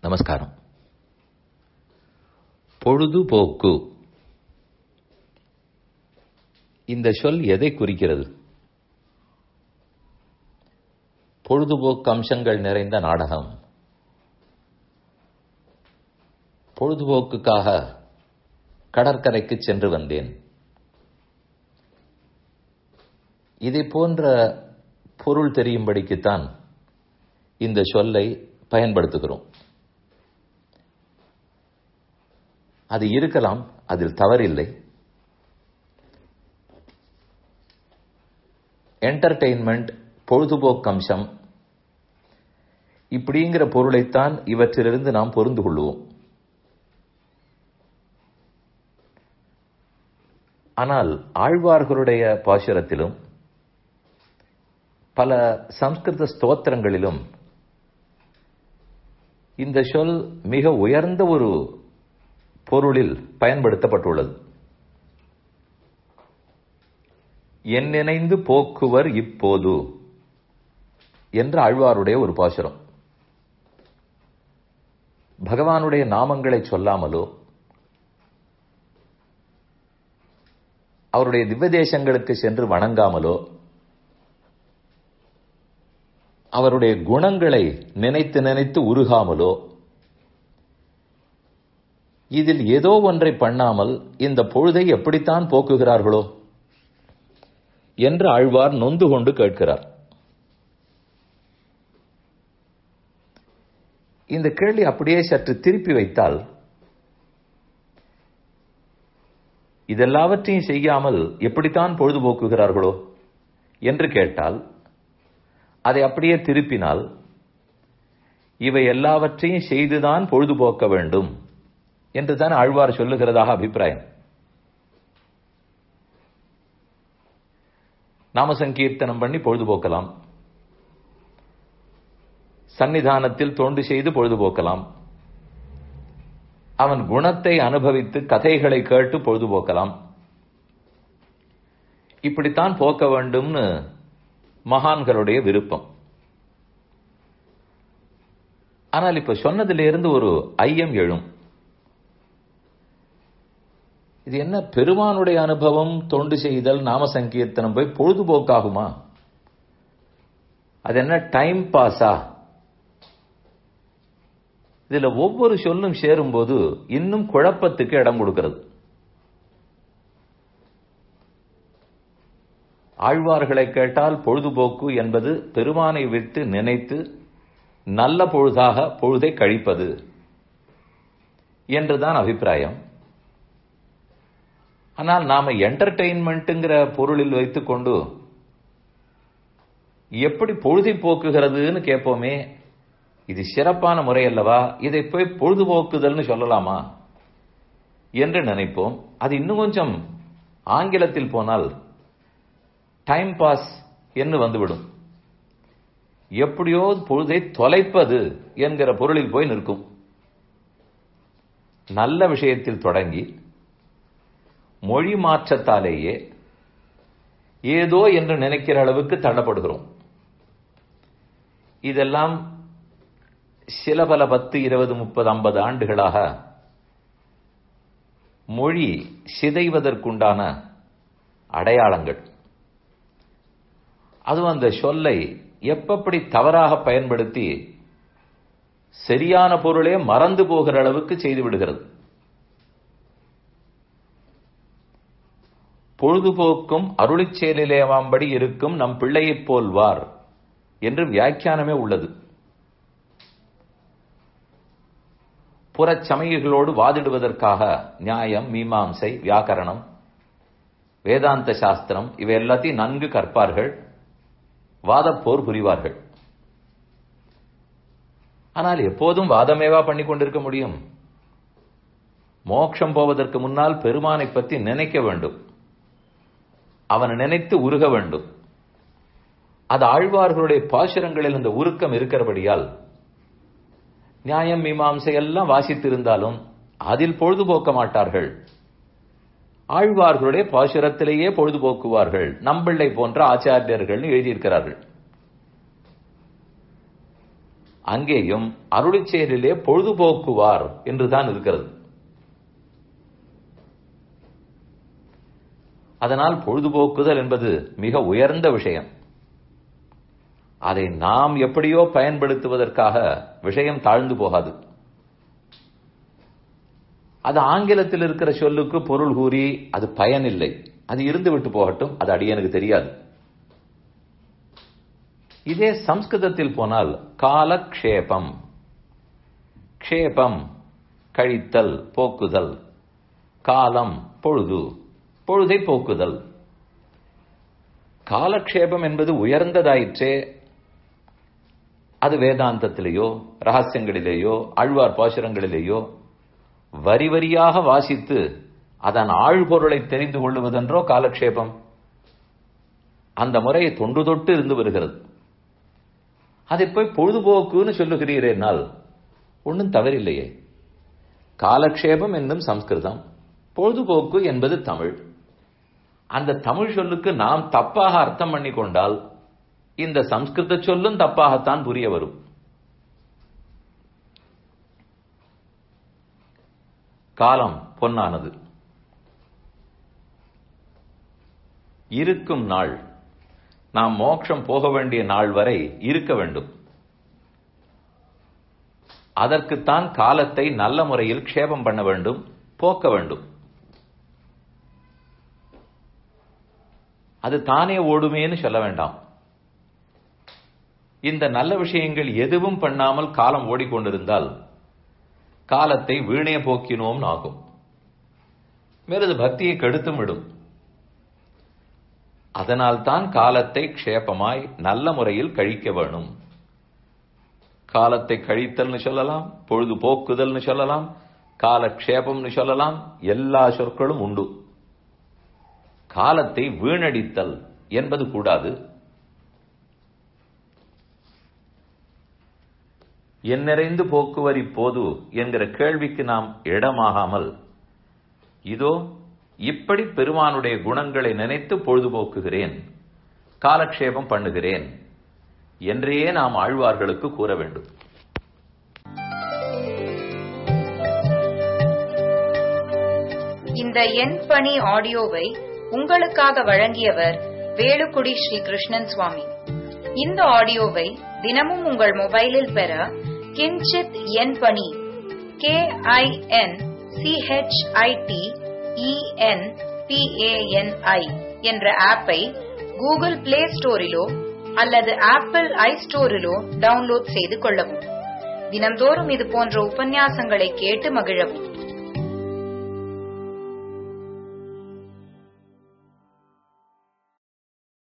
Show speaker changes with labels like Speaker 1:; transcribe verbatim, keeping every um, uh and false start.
Speaker 1: நமஸ்காரம். பொழுதுபோக்கு இந்த சொல் எதை குறிக்கிறது? பொழுதுபோக்கு அம்சங்கள் நிறைந்த நாடகம், பொழுதுபோக்குக்காக கடற்கரைக்கு சென்று வந்தேன், இதை போன்ற பொருள் தெரியும்படிக்குத்தான் இந்த சொல்லை பயன்படுத்துகிறோம். அது இருக்கலாம், அதில் தவறில்லை. என்டர்டெயின்மெண்ட், பொழுதுபோக்கு அம்சம் இப்படிங்கிற பொருளைத்தான் இவற்றிலிருந்து நாம் பொருந்து கொள்வோம். ஆனால் ஆழ்வார்களுடைய பாசுரத்திலும் பல சம்ஸ்கிருத ஸ்தோத்திரங்களிலும் இந்த சொல் மிக உயர்ந்த ஒரு பொருளில் பயன்படுத்தப்பட்டுள்ளது. என் நினைந்து போக்குவர் இப்போது என்ற ஆழ்வாருடைய ஒரு பாசுரம். பகவானுடைய நாமங்களை சொல்லாமலோ அவருடைய திவ்யதேசங்களுக்கு சென்று வணங்காமலோ அவருடைய குணங்களை நினைத்து நினைத்து உருகாமலோ இதில் ஏதோ ஒன்றை பண்ணாமல் இந்த பொழுதை எப்படித்தான் போக்குகிறார்களோ என்று ஆழ்வார் நொந்து கொண்டு கேட்கிறார். இந்த கேள்வி அப்படியே சற்று திருப்பி வைத்தால், இதெல்லாவற்றையும் செய்யாமல் எப்படித்தான் பொழுதுபோக்குகிறார்களோ என்று கேட்டால், அதை அப்படியே திருப்பினால், இவை எல்லாவற்றையும் செய்துதான் பொழுதுபோக்க வேண்டும் என்றுதான் ஆழ்வார் சொல்லுகிறதாக அபிப்பிராயம். நாம சங்கீர்த்தனம் பண்ணி பொழுதுபோக்கலாம், சன்னிதானத்தில் தொண்டு செய்து பொழுதுபோக்கலாம், அவன் குணத்தை அனுபவித்து கதைகளை கேட்டு பொழுதுபோக்கலாம். இப்படித்தான் போக்க வேண்டும்னு மகான்களுடைய விருப்பம். ஆனால் இப்ப சொன்னதிலிருந்து ஒரு ஐயம் எழும். இது என்ன, பெருமானுடைய அனுபவம், தொண்டு செய்தல், நாம சங்கீர்த்தனம் போய் பொழுதுபோக்காகுமா? அது என்ன டைம் பாஸா? இதுல ஒவ்வொரு சொல்லும் சேரும்போது இன்னும் குழப்பத்துக்கு இடம் கொடுக்கிறது. ஆழ்வார்களை கேட்டால் பொழுதுபோக்கு என்பது பெருமானை விட்டு நினைத்து நல்ல பொழுதாக பொழுதை கழிப்பது என்றுதான் அபிப்பிராயம். ஆனால் நாம என்டர்டெயின்மெண்ட்ங்கிற பொருளில் வைத்துக் கொண்டு எப்படி பொழுதை போக்குகிறதுன்னு கேட்போமே, இது சிறப்பான முறை அல்லவா, இதை போய் பொழுதுபோக்குதல்னு சொல்லலாமா என்று நினைப்போம். அது இன்னும் கொஞ்சம் ஆங்கிலத்தில் போனால் டைம் பாஸ் என்று வந்துவிடும். எப்படியோ பொழுதை தொலைப்பது என்கிற பொருளில் போய் நிற்கும். நல்ல விஷயத்தில் தொடங்கி மொழி மாற்றத்தாலேயே ஏதோ என்று நினைக்கிற அளவுக்கு தள்ளப்படுகிறோம். இதெல்லாம் சில பல பத்து இருபது முப்பது ஐம்பது ஆண்டுகளாக மொழி சிதைவதற்குண்டான அடையாளங்கள். அதுவும் அந்த சொல்லை எப்படி தவறாக பயன்படுத்தி சரியான பொருளே மறந்து போகிற அளவுக்கு செய்து விடுகிறது. பொழுதுபோக்கும் அருளிச் செயலிலேவாம்படி இருக்கும் நம் பிள்ளையைப் போல்வார் என்று வியாக்கியானமே உள்ளது. புறச்சமயங்களோடு வாதிடுவதற்காக நியாயம், மீமாம்சை, வியாக்கரணம், வேதாந்த சாஸ்திரம் இவை எல்லாத்தையும் நன்கு கற்பார்கள், வாதப்போர் புரிவார்கள். ஆனால் எப்போதும் வாதமேவா பண்ணி கொண்டிருக்க முடியும்? மோட்சம் போவதற்கு முன்னால் பெருமானை பற்றி நினைக்க வேண்டும், அவனை நினைத்து உருக வேண்டும். அது ஆழ்வார்களுடைய பாசுரங்களில் அந்த உருக்கம் இருக்கிறபடியால் நியாயம், மீமாம்சை எல்லாம் வாசித்திருந்தாலும் அதில் பொழுதுபோக்க மாட்டார்கள். ஆழ்வார்களுடைய பாசுரத்திலேயே பொழுதுபோக்குவார்கள். நம்பிள்ளை போன்ற ஆச்சாரியர்கள் எழுதியிருக்கிறார்கள். அங்கேயும் அருளிச் செயலிலே பொழுதுபோக்குவார் என்றுதான் இருக்கிறது. அதனால் பொழுதுபோக்குதல் என்பது மிக உயர்ந்த விஷயம். அதை நாம் எப்படியோ பயன்படுத்துவதற்காக விஷயம் தாழ்ந்து போகாது. அது ஆங்கிலத்தில் இருக்கிற சொல்லுக்கு பொருள் கூறி அது பயனில்லை, அது இருந்து விட்டு போகட்டும், அது அடியனுக்கு தெரியாது. இதே சம்ஸ்கிருதத்தில் போனால் காலக்ஷேபம், க்ஷேபம் கழித்தல், போக்குதல், காலம் பொழுது, பொழுதை போக்குதல். காலக்ஷேபம் என்பது உயர்ந்ததாயிற்றே. அது வேதாந்தத்திலேயோ ரகசியங்களிலேயோ ஆழ்வார் பாசுரங்களிலேயோ வரி வரியாக வாசித்து அதன் ஆழ்பொருளை தெரிந்து கொள்வதென்றோ காலக்ஷேபம். அந்த முறையை தொன்று தொட்டு இருந்து வருகிறது. அதை போய் பொழுதுபோக்குன்னு சொல்லுகிறீரேனால் ஒன்றும் தவறில்லையே. காலக்ஷேபம் என்னும் சம்ஸ்கிருதம், பொழுதுபோக்கு என்பது தமிழ். அந்த தமிழ் சொல்லுக்கு நாம் தப்பாக அர்த்தம் பண்ணி கொண்டால் இந்த சம்ஸ்கிருத சொல்லும் தப்பாகத்தான் புரிய வரும். காலம் பொன்னானது. இருக்கும் நாள், நாம் மோட்சம் போக வேண்டிய நாள் வரை இருக்க வேண்டும். அதற்குத்தான் காலத்தை நல்ல முறையில் க்ஷேபம் பண்ண வேண்டும், போக்க வேண்டும். அது தானே ஓடுமேன்னு சொல்ல வேண்டாம். இந்த நல்ல விஷயங்கள் எதுவும் பண்ணாமல் காலம் ஓடிக்கொண்டிருந்தால் காலத்தை வீணே போக்கினோம் ஆகும். மேலது பக்தியை கெடுத்தும் விடும். அதனால் தான் காலத்தை க்ஷேபமாய் நல்ல முறையில் கழிக்க வேணும். காலத்தை கழித்தல்னு சொல்லலாம், பொழுது போக்குதல்னு சொல்லலாம், காலக்ஷேபம்னு சொல்லலாம், எல்லா சொற்களும் உண்டு. காலத்தை வீணடித்தல் என்பது கூடாது. என்னிறைந்து போக்குவரி போது என்கிற கேள்விக்கு நாம் இடமாகாமல், இதோ இப்படி பெருமானுடைய குணங்களை நினைத்து பொழுதுபோக்குகிறேன், காலக்ஷேபம் பண்ணுகிறேன் என்றே நாம் ஆழ்வார்களுக்கு கூற வேண்டும்.
Speaker 2: இந்த என் பணி ஆடியோவை உங்களுக்காக வழங்கியவர் வேலுக்குடி ஸ்ரீ கிருஷ்ணன் சுவாமி. இந்த ஆடியோவை தினமும் உங்கள் மொபைலில் பெற Kinchit En Pani K I N C H I T E N P A N I என்ற ஆப்பை கூகுள் பிளே ஸ்டோரிலோ அல்லது ஆப்பிள் ஐ ஸ்டோரிலோ டவுன்லோட் செய்து கொள்ளவும். தினம்தோறும் இது போன்ற உபன்யாசங்களை கேட்டு மகிழவும்.